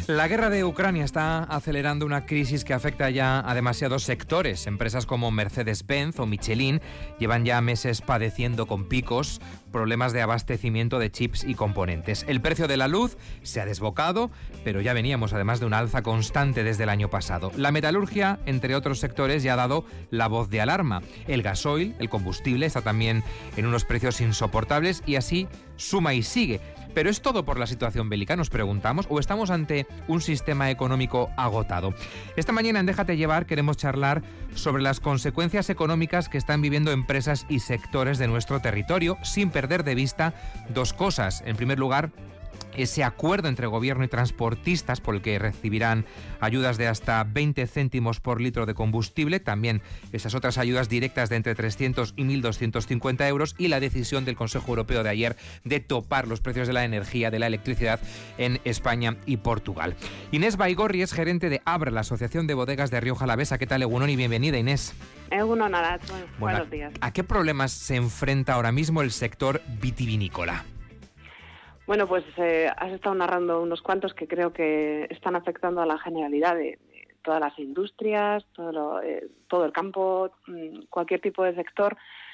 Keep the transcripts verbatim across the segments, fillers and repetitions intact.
La guerra de Ucrania está acelerando una crisis que afecta ya a demasiados sectores. Empresas como Mercedes-Benz o Michelin llevan ya meses padeciendo con picos problemas de abastecimiento de chips y componentes. El precio de la luz se ha desbocado, pero ya veníamos además de una alza constante desde el año pasado. La metalurgia, entre otros sectores, ya ha dado la voz de alarma. El gasoil, el combustible, está también en unos precios insoportables y así suma y sigue. ¿Pero es todo por la situación bélica, nos preguntamos, o estamos ante un sistema económico agotado? Esta mañana en Déjate Llevar queremos charlar sobre las consecuencias económicas que están viviendo empresas y sectores de nuestro territorio, sin perder de vista dos cosas. En primer lugar, ese acuerdo entre gobierno y transportistas por el que recibirán ayudas de hasta veinte céntimos por litro de combustible, también esas otras ayudas directas de entre trescientos y mil doscientos cincuenta euros y la decisión del Consejo Europeo de ayer de topar los precios de la energía, de la electricidad en España y Portugal. Inés Baigorri es gerente de ABRA, la Asociación de Bodegas de Rioja Alavesa. ¿Qué tal, Egunon? Y bienvenida, Inés. Egunon, Arat. Bueno, bueno, buenos días. ¿A qué problemas se enfrenta ahora mismo el sector vitivinícola? Bueno, pues eh, has estado narrando unos cuantos que creo que están afectando a la generalidad de, de todas las industrias, todo, lo, eh, todo el campo, cualquier tipo de sector,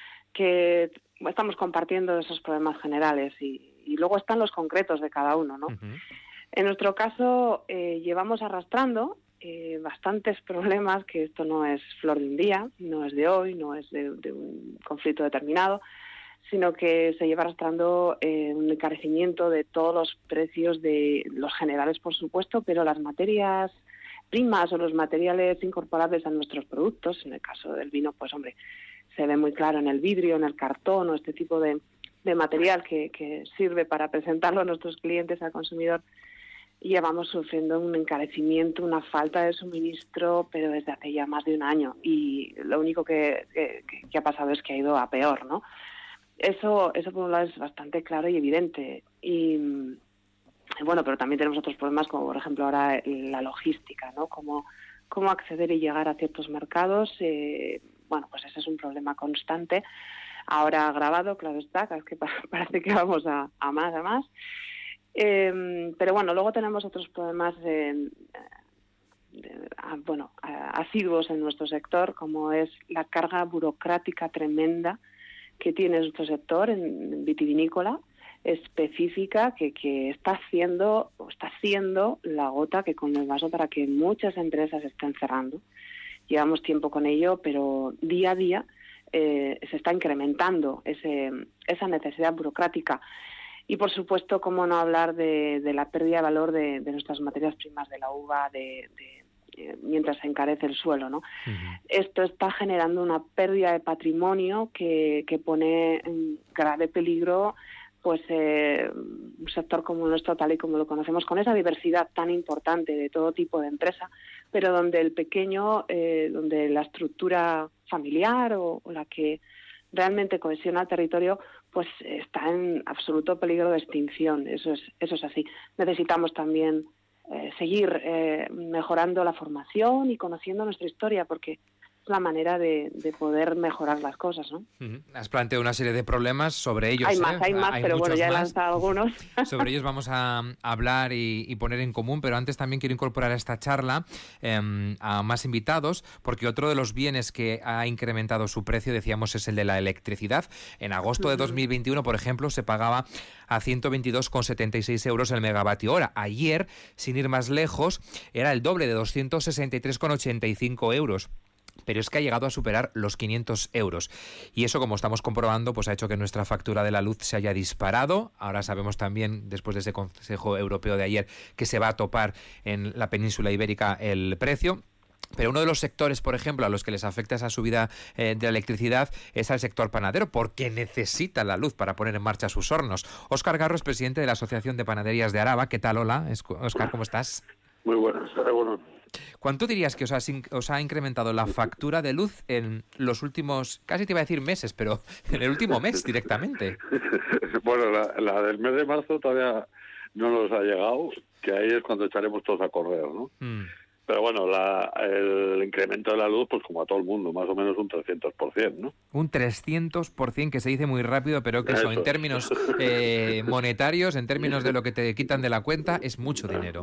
que estamos compartiendo esos problemas generales y, y luego están los concretos de cada uno, ¿no? Uh-huh. En nuestro caso eh, llevamos arrastrando eh, bastantes problemas, que esto no es flor de un día, no es de hoy, no es de, de un conflicto determinado, sino que se lleva arrastrando eh, un encarecimiento de todos los precios, de los generales, por supuesto, pero las materias primas o los materiales incorporables a nuestros productos, en el caso del vino, pues hombre, se ve muy claro en el vidrio, en el cartón o este tipo de, de material que, que sirve para presentarlo a nuestros clientes, al consumidor. Y llevamos sufriendo un encarecimiento, una falta de suministro, pero desde hace ya más de un año. Y lo único que, que, que ha pasado es que ha ido a peor, ¿no? Eso, eso por un lado es bastante claro y evidente. Y bueno, pero también tenemos otros problemas, como por ejemplo ahora la logística, ¿no? Cómo, cómo acceder y llegar a ciertos mercados. Eh, bueno, pues ese es un problema constante. Ahora agravado, claro está, es que parece que vamos a, a más, a más. Eh, pero bueno, luego tenemos otros problemas de, de, a, bueno, a, asiduos en nuestro sector, como es la carga burocrática tremenda que tiene nuestro sector en vitivinícola específica, que, que está haciendo o está siendo la gota que con el vaso para que muchas empresas estén cerrando. Llevamos tiempo con ello, pero día a día eh, se está incrementando ese, esa necesidad burocrática. Y por supuesto, cómo no hablar de, de la pérdida de valor de, de nuestras materias primas, de la uva, de, de mientras se encarece el suelo, ¿no? Uh-huh. Esto está generando una pérdida de patrimonio que, que pone en grave peligro pues eh, un sector como el nuestro, tal y como lo conocemos, con esa diversidad tan importante de todo tipo de empresa, pero donde el pequeño, eh, donde la estructura familiar o, o la que realmente cohesiona el territorio, pues está en absoluto peligro de extinción. Eso es, eso es así. Necesitamos también Eh, seguir eh, mejorando la formación y conociendo nuestra historia, porque es la manera de, de poder mejorar las cosas, ¿no? Uh-huh. Has planteado una serie de problemas sobre ellos. Hay ¿eh? más, hay más, hay pero bueno, ya he más. lanzado algunos. Sobre ellos vamos a hablar y, y poner en común, pero antes también quiero incorporar a esta charla eh, a más invitados, porque otro de los bienes que ha incrementado su precio, decíamos, es el de la electricidad. En agosto uh-huh. de dos mil veintiuno, por ejemplo, se pagaba a ciento veintidós con setenta y seis euros el megavatio hora. Ayer, sin ir más lejos, era el doble, de doscientos sesenta y tres con ochenta y cinco euros. Pero es que ha llegado a superar los quinientos euros. Y eso, como estamos comprobando, pues ha hecho que nuestra factura de la luz se haya disparado. Ahora sabemos también, después de ese Consejo Europeo de ayer, que se va a topar en la península ibérica el precio. Pero uno de los sectores, por ejemplo, a los que les afecta esa subida eh, de la electricidad es al sector panadero, porque necesita la luz para poner en marcha sus hornos. Óscar Garro es presidente de la Asociación de Panaderías de Araba. ¿Qué tal? Hola, Óscar, ¿cómo estás? Muy buenas, bueno. ¿Cuánto dirías que os ha, os ha incrementado la factura de luz en los últimos, casi te iba a decir meses, pero en el último mes directamente? Bueno, la, la del mes de marzo todavía no nos ha llegado, que ahí es cuando echaremos todos a correr, ¿no? Mm. Pero bueno, la, el incremento de la luz, pues como a todo el mundo, más o menos un trescientos por ciento, ¿no? Un trescientos por ciento, que se dice muy rápido, pero que eso, eso en términos eh, monetarios, en términos de lo que te quitan de la cuenta, es mucho dinero.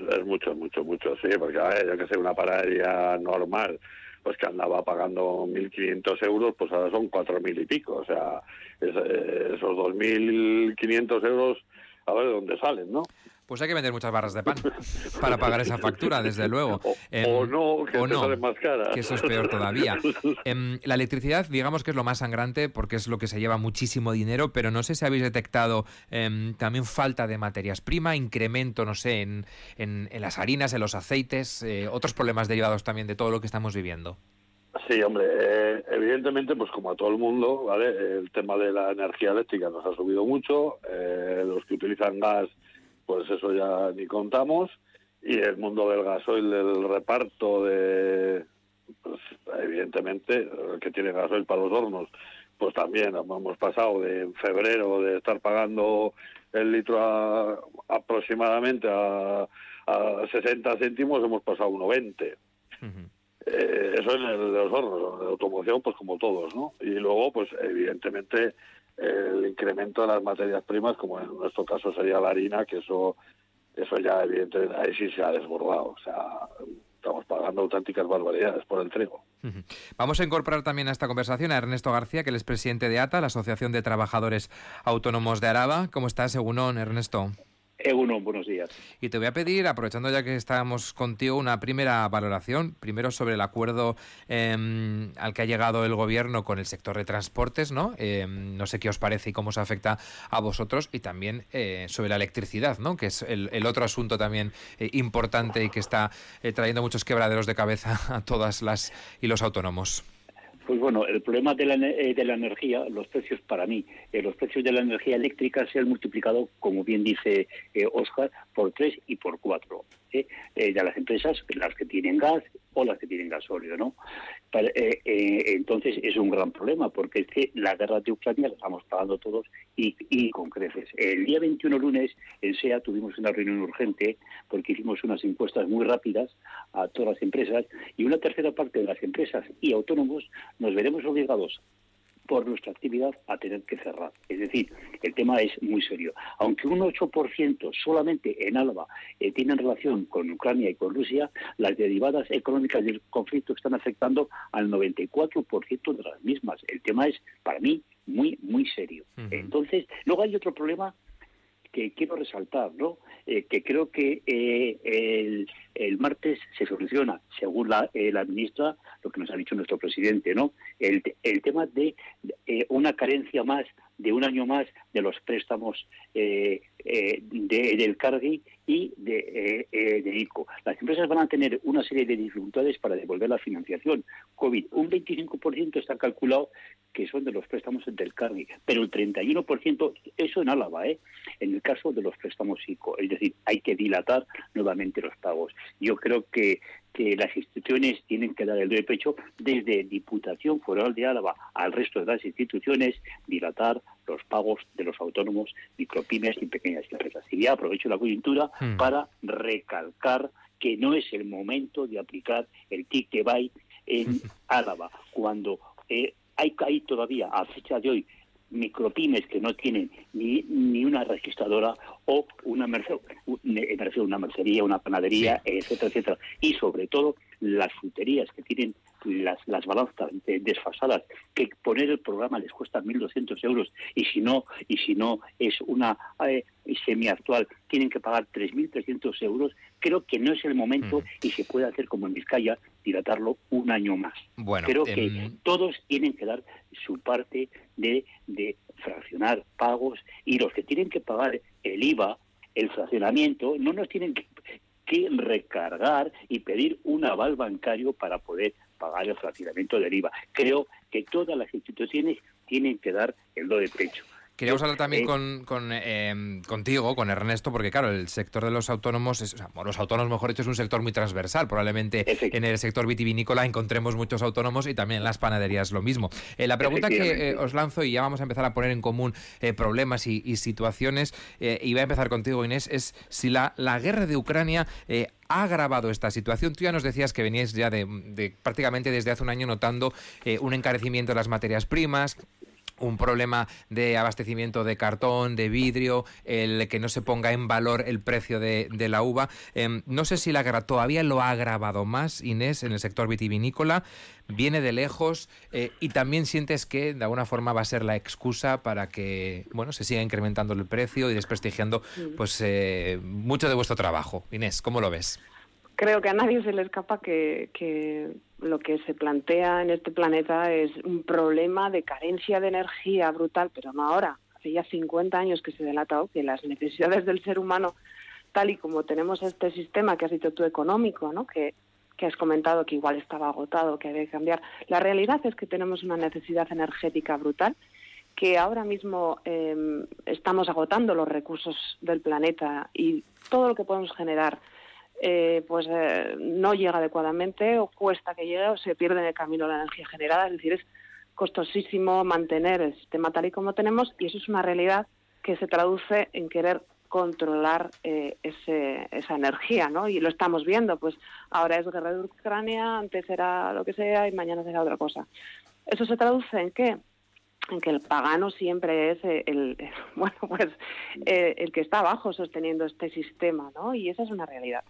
es mucho, mucho, mucho, sí, porque a ver, yo que sé, una panadería normal, pues que andaba pagando mil quinientos euros, pues ahora son cuatro mil y pico, o sea, es, esos dos mil quinientos euros, a ver de dónde salen, ¿no? Pues hay que vender muchas barras de pan para pagar esa factura, desde luego. O, eh, o no, que o te no, salen más caras. Que eso es peor todavía. Eh, la electricidad, digamos que es lo más sangrante porque es lo que se lleva muchísimo dinero, pero no sé si habéis detectado eh, también falta de materias primas, incremento, no sé, en, en, en las harinas, en los aceites, eh, otros problemas derivados también de todo lo que estamos viviendo. Sí, hombre, eh, evidentemente, pues como a todo el mundo, ¿vale? El tema de la energía eléctrica nos ha subido mucho, eh, los que utilizan gas, pues eso ya ni contamos, y el mundo del gasoil, del reparto de, pues evidentemente, el que tiene gasoil para los hornos, pues también hemos pasado de en febrero de estar pagando el litro a, aproximadamente a, a sesenta céntimos, hemos pasado a uno veinte. Uh-huh. Eh, eso en el de los hornos, en la automoción, pues como todos, ¿no? Y luego, pues evidentemente, el incremento de las materias primas, como en nuestro caso sería la harina, que eso eso ya evidentemente ahí sí se ha desbordado, o sea, estamos pagando auténticas barbaridades por el trigo. Uh-huh. Vamos a incorporar también a esta conversación a Ernesto García, que él es presidente de A T A, la Asociación de Trabajadores Autónomos de Araba. ¿Cómo estás, Egunon, Ernesto? Egunon, buenos días. Y te voy a pedir, aprovechando ya que estamos contigo, una primera valoración, primero sobre el acuerdo eh, al que ha llegado el Gobierno con el sector de transportes, ¿no? Eh, no sé qué os parece y cómo os afecta a vosotros, y también eh, sobre la electricidad, ¿no? Que es el, el otro asunto también eh, importante y que está eh, trayendo muchos quebraderos de cabeza a todas las y los autónomos. Pues bueno, el problema de la, eh, de la energía, los precios para mí, eh, los precios de la energía eléctrica se han multiplicado, como bien dice eh, Óscar, por tres y por cuatro. ¿eh? Eh, de las empresas, las que tienen gas o las que tienen gasóleo, ¿no? Para, eh, eh, entonces es un gran problema, porque es que la guerra de Ucrania la estamos pagando todos y, y con creces. El día veintiuno, lunes, en S E A tuvimos una reunión urgente porque hicimos unas encuestas muy rápidas a todas las empresas, y una tercera parte de las empresas y autónomos nos veremos obligados por nuestra actividad a tener que cerrar. Es decir, el tema es muy serio. Aunque un ocho por ciento solamente en Álava eh, tienen relación con Ucrania y con Rusia, las derivadas económicas del conflicto están afectando al noventa y cuatro por ciento de las mismas. El tema es, para mí, muy, muy serio. Uh-huh. Entonces, luego hay otro problema que quiero resaltar, ¿no? Eh, que creo que eh, el, el martes se soluciona, según la, eh, la ministra, lo que nos ha dicho nuestro presidente, ¿no? El, el tema de eh, una carencia más, de un año más, de los préstamos eh, eh, de, del Cargi y de, eh, eh, de ICO. Las empresas van a tener una serie de dificultades para devolver la financiación. COVID, un veinticinco por ciento está calculado que son de los préstamos del Cargi, pero el treinta y uno por ciento, eso en Álava, ¿eh? En el caso de los préstamos ICO. Es decir, hay que dilatar nuevamente los pagos. Yo creo que que las instituciones tienen que dar el doble pecho, desde Diputación Foral de Álava al resto de las instituciones, dilatar los pagos de los autónomos, micropymes y pequeñas empresas. Y ya aprovecho la coyuntura mm. para recalcar que no es el momento de aplicar el ticket buy en Álava, cuando eh, hay, hay todavía, a fecha de hoy, micropymes que no tienen ni, ni una registradora o una merced, una mercería, una panadería, sí. etcétera, etcétera. Y sobre todo las fruterías que tienen las, las balanzas desfasadas, que poner el programa les cuesta mil doscientos euros y si no y si no es una eh, semiactual tienen que pagar tres mil trescientos euros. Creo que no es el momento mm. y se puede hacer como en Vizcaya, dilatarlo un año más. Bueno, creo que eh... todos tienen que dar su parte de, de fraccionar pagos, y los que tienen que pagar el I V A, el fraccionamiento, no nos tienen que, que recargar y pedir un aval bancario para poder pagar el fraccionamiento del I V A. Creo que todas las instituciones tienen que dar el do de pecho. Queríamos hablar también eh, con, con eh, contigo, con Ernesto, porque claro, el sector de los autónomos, es, o sea, los autónomos, mejor dicho, es un sector muy transversal. Probablemente en el sector vitivinícola encontremos muchos autónomos y también en las panaderías lo mismo. Eh, la pregunta que eh, os lanzo, y ya vamos a empezar a poner en común eh, problemas y, y situaciones, eh, y voy a empezar contigo, Inés, es si la, la guerra de Ucrania eh, ha agravado esta situación. Tú ya nos decías que veníais ya de, de prácticamente desde hace un año notando eh, un encarecimiento de las materias primas, un problema de abastecimiento de cartón, de vidrio, el que no se ponga en valor el precio de, de la uva. Eh, no sé si la guerra todavía lo ha agravado más, Inés, en el sector vitivinícola, viene de lejos eh, y también sientes que de alguna forma va a ser la excusa para que bueno se siga incrementando el precio y desprestigiando pues eh, mucho de vuestro trabajo. Inés, ¿cómo lo ves? Creo que a nadie se le escapa que, que lo que se plantea en este planeta es un problema de carencia de energía brutal, pero no ahora. Hace ya cincuenta años que se delató que las necesidades del ser humano, tal y como tenemos este sistema que has dicho tú económico, ¿no? que, que has comentado que igual estaba agotado, que había que cambiar. La realidad es que tenemos una necesidad energética brutal, que ahora mismo eh, estamos agotando los recursos del planeta y todo lo que podemos generar Eh, pues eh, no llega adecuadamente o cuesta que llegue o se pierde en el camino la energía generada, es decir, es costosísimo mantener el sistema tal y como tenemos y eso es una realidad que se traduce en querer controlar eh, ese, esa energía, ¿no? Y lo estamos viendo, pues ahora es guerra de Ucrania, antes era lo que sea y mañana será otra cosa. ¿Eso se traduce en qué? En que el pagano siempre es el, el bueno pues el, el que está abajo sosteniendo este sistema, ¿no? Y esa es una realidad.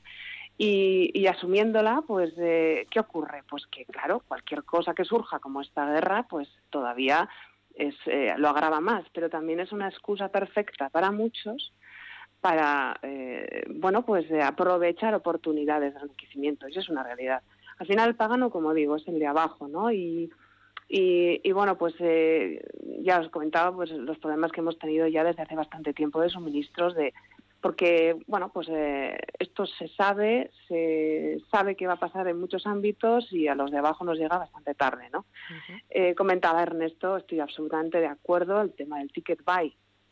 Y, y asumiéndola, pues eh, ¿qué ocurre? Pues que claro, cualquier cosa que surja como esta guerra, pues todavía es eh, lo agrava más, pero también es una excusa perfecta para muchos para eh, bueno pues eh, aprovechar oportunidades de enriquecimiento. Eso es una realidad. Al final el pagano, como digo, es el de abajo, ¿no? Y Y, y bueno, pues eh, ya os comentaba pues los problemas que hemos tenido ya desde hace bastante tiempo de suministros, de porque bueno pues eh, esto se sabe, se sabe que va a pasar en muchos ámbitos y a los de abajo nos llega bastante tarde, ¿no? Uh-huh. Eh, comentaba Ernesto, estoy absolutamente de acuerdo, el tema del ticket buy,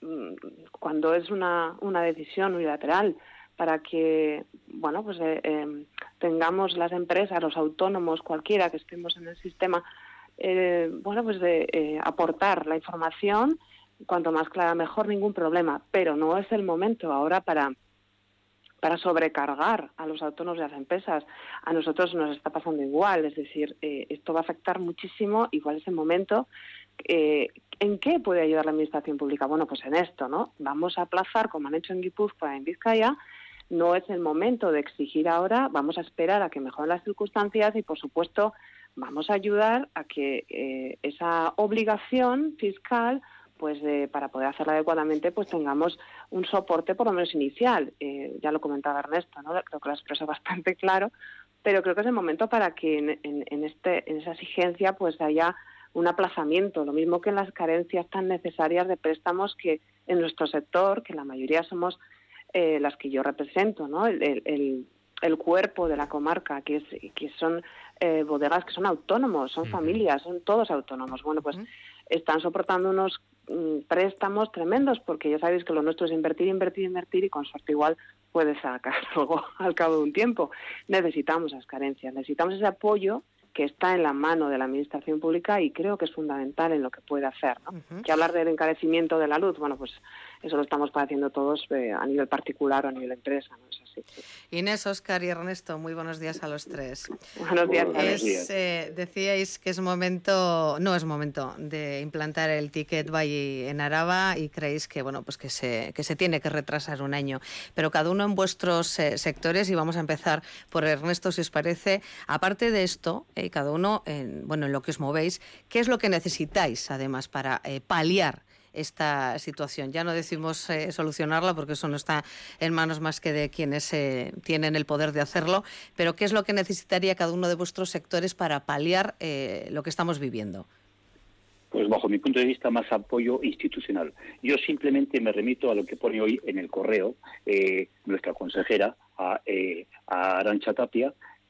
cuando es una, una decisión unilateral para que bueno pues eh, eh, tengamos las empresas, los autónomos, cualquiera que estemos en el sistema, Eh, bueno, pues de eh, aportar la información, cuanto más clara mejor, ningún problema, pero no es el momento ahora para para sobrecargar a los autónomos y a las empresas. A nosotros nos está pasando igual, es decir, eh, esto va a afectar muchísimo, igual es el momento. Eh, ¿En qué puede ayudar la administración pública? Bueno, pues en esto, ¿no? Vamos a aplazar, como han hecho en Guipúzcoa, en Vizcaya. No es el momento de exigir ahora, vamos a esperar a que mejoren las circunstancias y, por supuesto, vamos a ayudar a que eh, esa obligación fiscal, pues eh, para poder hacerla adecuadamente, pues tengamos un soporte por lo menos inicial. Eh, ya lo comentaba Ernesto, ¿no? Creo que lo ha expresado bastante claro, pero creo que es el momento para que en, en, en, este, en esa exigencia pues haya un aplazamiento, lo mismo que en las carencias tan necesarias de préstamos que en nuestro sector, que la mayoría somos eh, las que yo represento, ¿no? El, el, el, el cuerpo de la comarca, que es que son eh, bodegas que son autónomos, son uh-huh. familias, son todos autónomos. Bueno, pues uh-huh. están soportando unos mm, préstamos tremendos, porque ya sabéis que lo nuestro es invertir, invertir, invertir y con suerte igual puedes sacar algo al cabo de un tiempo. Necesitamos esas carencias, necesitamos ese apoyo que está en la mano de la administración pública y creo que es fundamental en lo que puede hacer, ¿no? Uh-huh. Que hablar del encarecimiento de la luz, bueno, pues eso lo estamos padeciendo todos eh, a nivel particular o a nivel empresa, ¿no? Es así, sí. Inés, Óscar y Ernesto, muy buenos días a los tres. Buenos días. Es, eh, decíais que es momento, no es momento de implantar el ticket buy en Araba y creéis que bueno pues que se que se tiene que retrasar un año, pero cada uno en vuestros eh, sectores, y vamos a empezar por Ernesto si os parece. Aparte de esto, eh, cada uno en, bueno en lo que os movéis, ¿qué es lo que necesitáis además para eh, paliar esta situación? Ya no decimos eh, solucionarla porque eso no está en manos más que de quienes eh, tienen el poder de hacerlo, pero ¿qué es lo que necesitaría cada uno de vuestros sectores para paliar eh, lo que estamos viviendo? Pues bajo mi punto de vista, más apoyo institucional. Yo simplemente me remito a lo que pone hoy en el correo eh, nuestra consejera, a, eh, a Arantxa Tapia.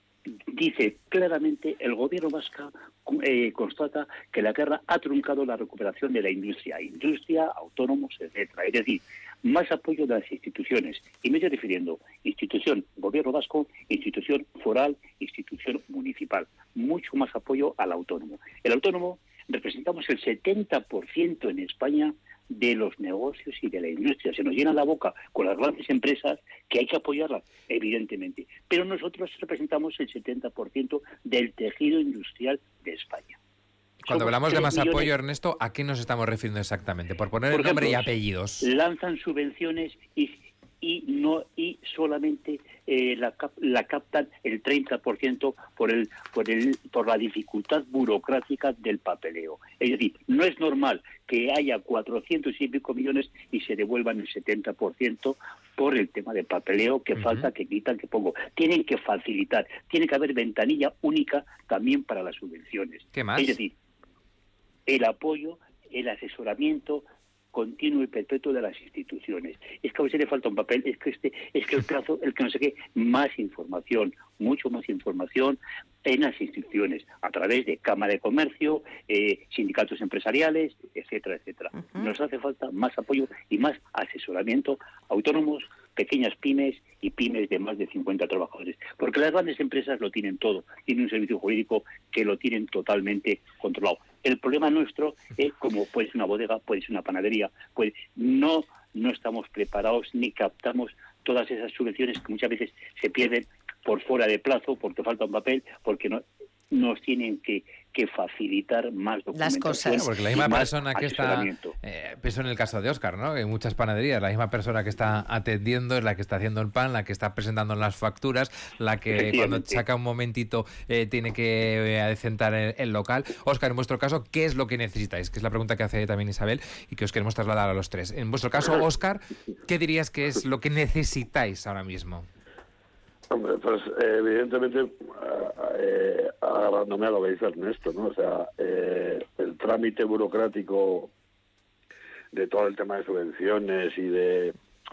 Dice claramente, el gobierno vasco eh, constata que la guerra ha truncado la recuperación de la industria, industria, autónomos, etcétera. Es decir, más apoyo de las instituciones. Y me estoy refiriendo institución gobierno vasco, institución foral, institución municipal. Mucho más apoyo al autónomo. El autónomo representamos el setenta por ciento en España de los negocios y de la industria. Se nos llena la boca con las grandes empresas que hay que apoyarlas, evidentemente. Pero nosotros representamos el setenta por ciento del tejido industrial de España. Cuando hablamos de más apoyo, Ernesto, ¿a qué nos estamos refiriendo exactamente? Por poner Por el ejemplo, nombre y apellidos. Lanzan subvenciones y y no y solamente eh, la, la captan el treinta por ciento por el por el por la dificultad burocrática del papeleo. Es decir, no es normal que haya cuatrocientos y pico millones y se devuelvan el setenta por ciento por el tema de papeleo que uh-huh. falta, que quitan, que pongo. Tienen que facilitar, tiene que haber ventanilla única también para las subvenciones. ¿Qué más? Es decir, el apoyo, el asesoramiento continuo y perpetuo de las instituciones. Es que a veces le falta un papel, es que este, es que el plazo, el que no sé qué, más información, mucho más información en las instituciones, a través de Cámara de Comercio, eh, sindicatos empresariales, etcétera, etcétera. Uh-huh. Nos hace falta más apoyo y más asesoramiento a autónomos, pequeñas pymes y pymes de más de cincuenta trabajadores. Porque las grandes empresas lo tienen todo, tienen un servicio jurídico que lo tienen totalmente controlado. El problema nuestro es, como puede ser una bodega, puede ser una panadería, pues no, no estamos preparados ni captamos todas esas subvenciones que muchas veces se pierden por fuera de plazo, porque falta un papel, porque no nos tienen que, que facilitar más documentación. Las cosas. Bueno, porque la misma persona que está, eh, pienso en el caso de Óscar, ¿no? En muchas panaderías, la misma persona que está atendiendo es la que está haciendo el pan, la que está presentando las facturas, la que cuando saca un momentito eh, tiene que eh, adecentar el, el local. Óscar, en vuestro caso, ¿qué es lo que necesitáis? Que es la pregunta que hace también Isabel y que os queremos trasladar a los tres. En vuestro caso, Óscar, ¿qué dirías que es lo que necesitáis ahora mismo? Hombre, pues eh, evidentemente, eh, agarrándome a lo que dice Ernesto, ¿no? O sea, eh, el trámite burocrático de todo el tema de subvenciones y de,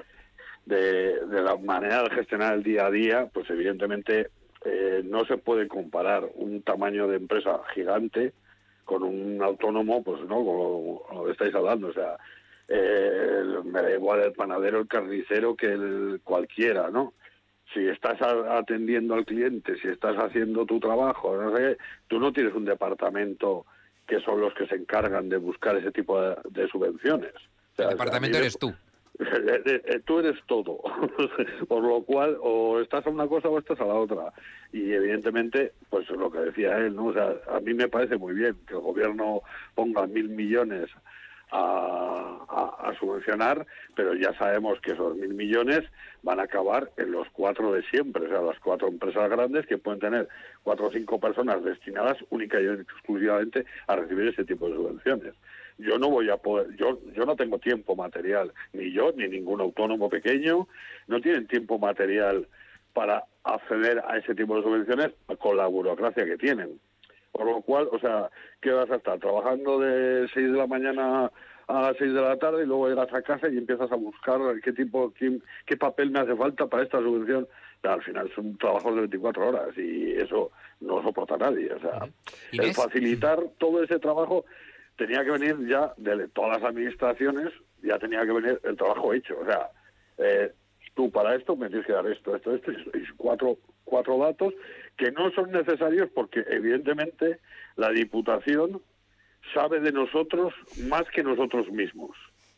de, de la manera de gestionar el día a día, pues evidentemente eh, no se puede comparar un tamaño de empresa gigante con un autónomo, pues no, como, como lo que estáis hablando, o sea, eh, me da igual el panadero, el carnicero que el cualquiera, ¿no? Si estás atendiendo al cliente, si estás haciendo tu trabajo, no sé, tú no tienes un departamento que son los que se encargan de buscar ese tipo de, de subvenciones. O sea, el departamento eres tú. Tú eres todo. Por lo cual, o estás a una cosa o estás a la otra. Y evidentemente, pues lo que decía él, ¿no? O sea, a mí me parece muy bien que el gobierno ponga mil millones A, a, a subvencionar, pero ya sabemos que esos mil millones van a acabar en los cuatro de siempre, o sea, las cuatro empresas grandes que pueden tener cuatro o cinco personas destinadas única y exclusivamente a recibir ese tipo de subvenciones. Yo no voy a poder, yo yo no tengo tiempo material, ni yo ni ningún autónomo pequeño no tienen tiempo material para acceder a ese tipo de subvenciones con la burocracia que tienen. Por lo cual, o sea, ¿qué vas a estar? Trabajando de seis de la mañana a las seis de la tarde y luego llegas a casa y empiezas a buscar qué tipo, qué, qué papel me hace falta para esta subvención. O sea, al final son trabajos de veinticuatro horas y eso no soporta nadie. O sea, el facilitar todo ese trabajo tenía que venir ya de todas las administraciones, ya tenía que venir el trabajo hecho. O sea, eh, tú para esto me tienes que dar esto, esto, esto, y cuatro, cuatro datos que no son necesarios porque evidentemente la Diputación sabe de nosotros más que nosotros mismos.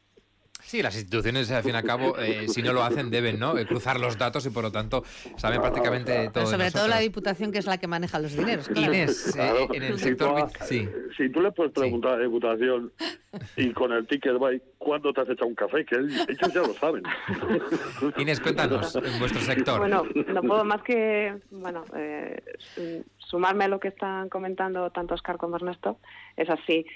Sí, las instituciones, al fin y al cabo, eh, si no lo hacen, deben, ¿no? Eh, cruzar los datos y, por lo tanto, saben prácticamente todo. Pero sobre de todo la Diputación, que es la que maneja los dineros. Claro. Inés, claro, eh, en el si sector... Tú, sí. Si tú le puedes preguntar sí. a la Diputación y con el ticket buy, ¿cuándo te has echado un café? Que ellos ya lo saben. Inés, cuéntanos, en vuestro sector. Bueno, no puedo más que, bueno, eh, sumarme a lo que están comentando tanto Óscar como Ernesto. Es así.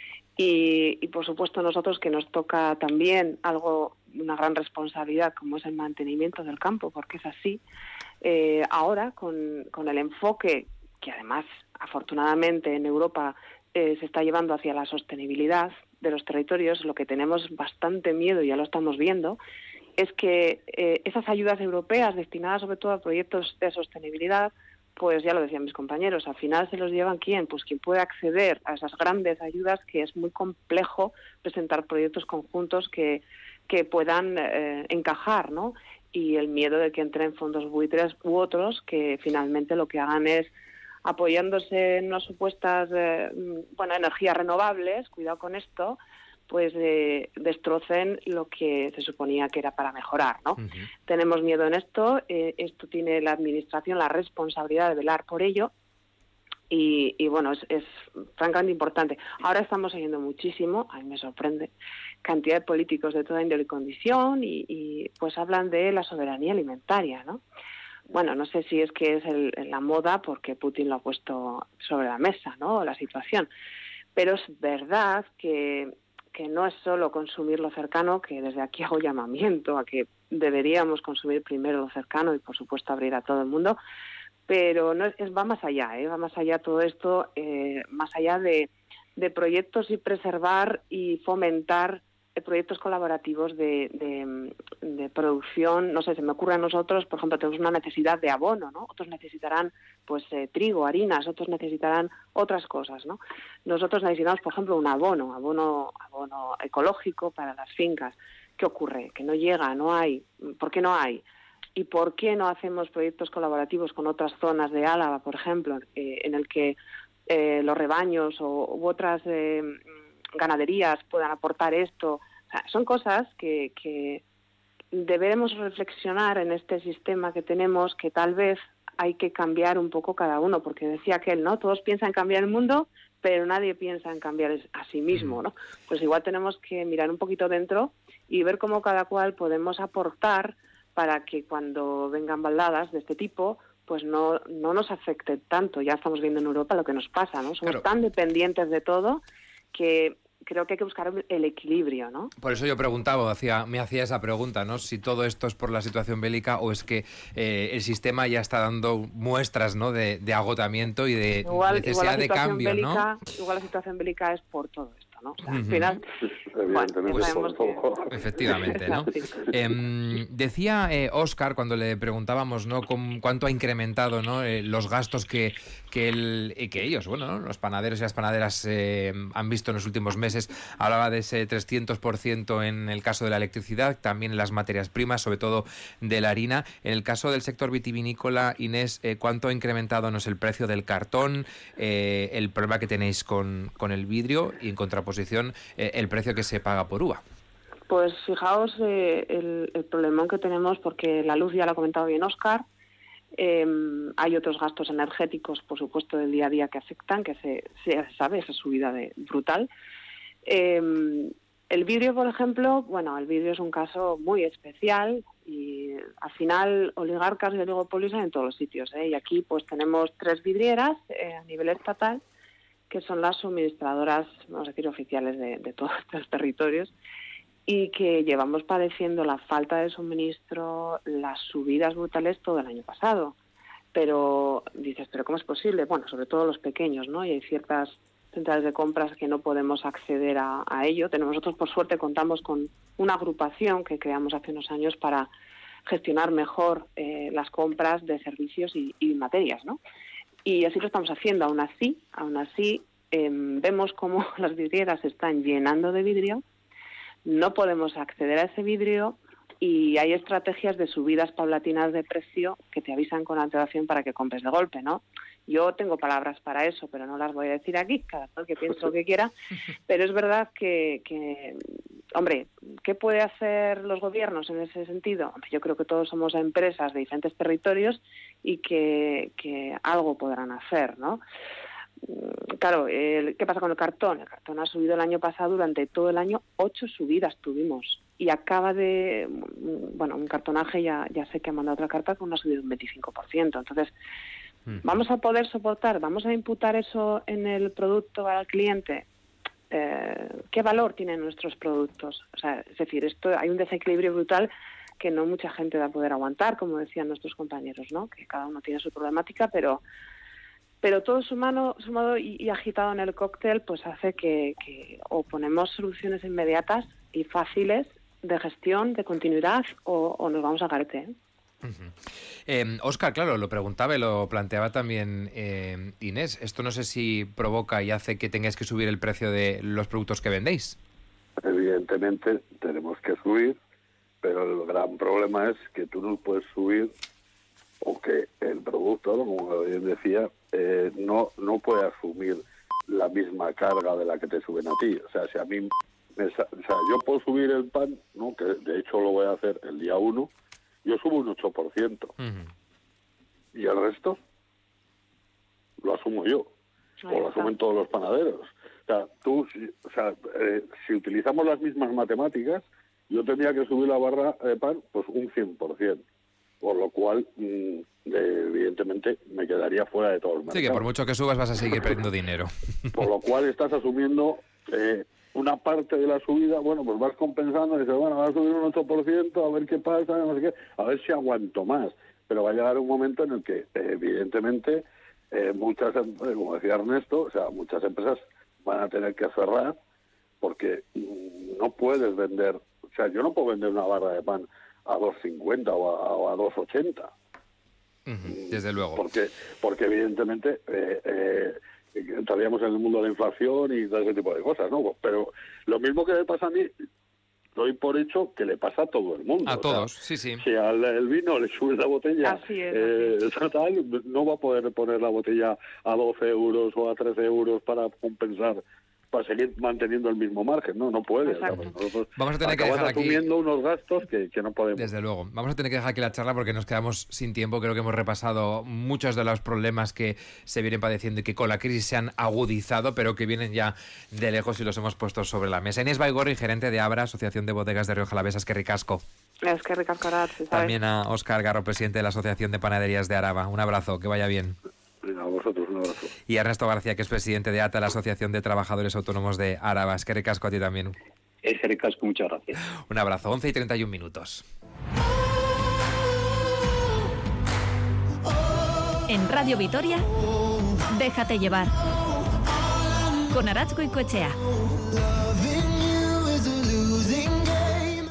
Y, y, por supuesto, nosotros que nos toca también algo, una gran responsabilidad, como es el mantenimiento del campo, porque es así. Eh, ahora, con, con el enfoque que además, afortunadamente, en Europa eh, se está llevando hacia la sostenibilidad de los territorios, lo que tenemos bastante miedo, y ya lo estamos viendo, es que eh, esas ayudas europeas destinadas sobre todo a proyectos de sostenibilidad, pues ya lo decían mis compañeros, al final se los llevan ¿quién? Pues quien puede acceder a esas grandes ayudas, que es muy complejo presentar proyectos conjuntos que, que puedan eh, encajar, ¿no? Y el miedo de que entren fondos buitres u otros que finalmente lo que hagan es, apoyándose en unas supuestas eh, bueno, energías renovables, cuidado con esto, pues eh, destrocen lo que se suponía que era para mejorar, ¿no? Uh-huh. Tenemos miedo en esto, eh, esto tiene la Administración la responsabilidad de velar por ello, Y, y bueno, es, es francamente importante. Ahora estamos oyendo muchísimo, a mí me sorprende, cantidad de políticos de toda índole y condición y, y pues hablan de la soberanía alimentaria, ¿no? Bueno, no sé si es que es el, la moda porque Putin lo ha puesto sobre la mesa, ¿no? La situación. Pero es verdad que, que no es solo consumir lo cercano, que desde aquí hago llamamiento a que deberíamos consumir primero lo cercano y por supuesto abrir a todo el mundo, pero no es, es, va más allá, ¿eh? va más allá todo esto, eh, más allá de, de proyectos y preservar y fomentar eh, proyectos colaborativos de, de, de producción. No sé, se me ocurre a nosotros, por ejemplo, tenemos una necesidad de abono, ¿no? Otros necesitarán pues eh, trigo, harinas, otros necesitarán otras cosas, ¿no? Nosotros necesitamos, por ejemplo, un abono, abono, abono ecológico para las fincas. ¿Qué ocurre? Que no llega, no hay. ¿Por qué no hay? ¿Y por qué no hacemos proyectos colaborativos con otras zonas de Álava, por ejemplo, eh, en el que eh, los rebaños o, u otras eh, ganaderías puedan aportar esto? O sea, son cosas que, que debemos reflexionar en este sistema que tenemos, que tal vez hay que cambiar un poco cada uno, porque decía aquel, ¿no? Todos piensan en cambiar el mundo, pero nadie piensa en cambiar a sí mismo, ¿no? Pues igual tenemos que mirar un poquito dentro y ver cómo cada cual podemos aportar para que cuando vengan baldadas de este tipo, pues no, no nos afecte tanto. Ya estamos viendo en Europa lo que nos pasa, ¿no? Somos claro. tan dependientes de todo que creo que hay que buscar el equilibrio, ¿no? Por eso yo preguntaba, hacía, me hacía esa pregunta, ¿no? Si todo esto es por la situación bélica o es que eh, el sistema ya está dando muestras, ¿no? de, de agotamiento y de igual, necesidad igual de cambio, bélica, ¿no? Igual la situación bélica es por todo esto, ¿no? O sea, al Uh-huh. final, Evidentemente, bueno, por que... Efectivamente, ¿no? eh, decía eh, Óscar, cuando le preguntábamos, ¿no? Con, cuánto ha incrementado, ¿no? Eh, los gastos que, que, el, eh, que ellos, bueno, ¿no? Los panaderos y las panaderas eh, han visto en los últimos meses. Hablaba de ese trescientos por ciento en el caso de la electricidad, también en las materias primas, sobre todo de la harina. En el caso del sector vitivinícola, Inés, eh, ¿cuánto ha incrementado, no sé, el precio del cartón, eh, el problema que tenéis con, con el vidrio y en contraposición eh, el precio que se paga por uva? Pues fijaos eh, el, el problemón que tenemos, porque la luz ya lo ha comentado bien Óscar. Eh, hay otros gastos energéticos, por supuesto, del día a día que afectan, que se, se sabe esa subida de, brutal. Eh, el vidrio, por ejemplo, bueno, el vidrio es un caso muy especial y al final oligarcas y oligopolios hay en todos los sitios, ¿eh? Y aquí pues tenemos tres vidrieras eh, a nivel estatal, que son las suministradoras, vamos a decir, oficiales de, de todos estos territorios, y que llevamos padeciendo la falta de suministro, las subidas brutales todo el año pasado. Pero dices, ¿pero cómo es posible? Bueno, sobre todo los pequeños, ¿no? Y hay ciertas centrales de compras que no podemos acceder a, a ello. Tenemos, nosotros, por suerte, contamos con una agrupación que creamos hace unos años para gestionar mejor eh, las compras de servicios y, y materias, ¿no? Y así lo estamos haciendo. Aún así, aún así eh, vemos cómo las vidrieras se están llenando de vidrio, no podemos acceder a ese vidrio y hay estrategias de subidas paulatinas de precio que te avisan con antelación para que compres de golpe, ¿no? Yo tengo palabras para eso, pero no las voy a decir aquí, cada cual que piense lo que quiera, pero es verdad que, que, hombre, ¿qué puede hacer los gobiernos en ese sentido? Yo creo que todos somos empresas de diferentes territorios y que, que algo podrán hacer, ¿no? Claro, el, ¿qué pasa con el cartón? El cartón ha subido el año pasado, durante todo el año, ocho subidas tuvimos. Y acaba de, bueno, un cartonaje, ya, ya sé que ha mandado otra carta con una subida de un veinticinco por ciento. Entonces, ¿vamos a poder soportar? ¿Vamos a imputar eso en el producto al cliente? Eh, ¿Qué valor tienen nuestros productos? O sea, es decir, esto hay un desequilibrio brutal que no mucha gente va a poder aguantar, como decían nuestros compañeros, ¿no? Que cada uno tiene su problemática, pero... Pero todo sumado, sumado y, y agitado en el cóctel, pues hace que, que o ponemos soluciones inmediatas y fáciles de gestión, de continuidad, o, o nos vamos a garete, ¿eh? Uh-huh. Eh, Óscar, claro, lo preguntaba y lo planteaba también eh, Inés. Esto no sé si provoca y hace que tengáis que subir el precio de los productos que vendéis. Evidentemente tenemos que subir, pero el gran problema es que tú no puedes subir o que el producto, como bien decía, eh, no no puede asumir la misma carga de la que te suben a ti. O sea, si a mí, me, o sea, yo puedo subir el pan, no, que de hecho lo voy a hacer el día uno, yo subo un ocho por ciento. Uh-huh. Y el resto lo asumo yo. o lo asumen todos los panaderos. O sea, tú, o sea, eh, si utilizamos las mismas matemáticas, yo tendría que subir la barra de pan pues un cien por ciento, por lo cual, mmm, eh, evidentemente, me quedaría fuera de todos los mercados. Sí, que por mucho que subas vas a seguir perdiendo dinero. Por lo cual estás asumiendo eh, una parte de la subida, bueno, pues vas compensando y dices, bueno, vas a subir un ocho por ciento, a ver qué pasa, no sé qué, a ver si aguanto más. Pero va a llegar un momento en el que, eh, evidentemente, eh, muchas, como decía Ernesto, o sea, muchas empresas van a tener que cerrar porque mmm, no puedes vender, o sea, yo no puedo vender una barra de pan a dos cincuenta o a, o a dos ochenta. Uh-huh, desde luego. Porque, porque evidentemente eh, eh, entraríamos en el mundo de la inflación y todo ese tipo de cosas, ¿no? Pero lo mismo que me pasa a mí, doy por hecho que le pasa a todo el mundo. A o todos, sea, sí, sí. Si al el vino le subes la botella, así es, eh, así es. Tal, no va a poder poner la botella a doce euros o a trece euros para compensar, para seguir manteniendo el mismo margen, no, no puede. O sea, pues vamos a tener que dejar aquí asumiendo unos gastos que, que no podemos. Desde luego. Vamos a tener que dejar aquí la charla porque nos quedamos sin tiempo. Creo que hemos repasado muchos de los problemas que se vienen padeciendo y que con la crisis se han agudizado, pero que vienen ya de lejos y los hemos puesto sobre la mesa. Inés Baigorri, gerente de Abra, Asociación de Bodegas de Rioja Alavesa. Es que ricasco. Es que ricasco, ¿sabes? También a Óscar Garro, presidente de la Asociación de Panaderías de Araba. Un abrazo, que vaya bien. A vosotros un abrazo. Y a Ernesto García, que es presidente de A T A, la Asociación de Trabajadores Autónomos de Araba. Es que ricasco a ti también. Es que ricasco, muchas gracias. Un abrazo, once y treinta y un minutos. En Radio Vitoria, déjate llevar. Con Arantxa Goikoetxea.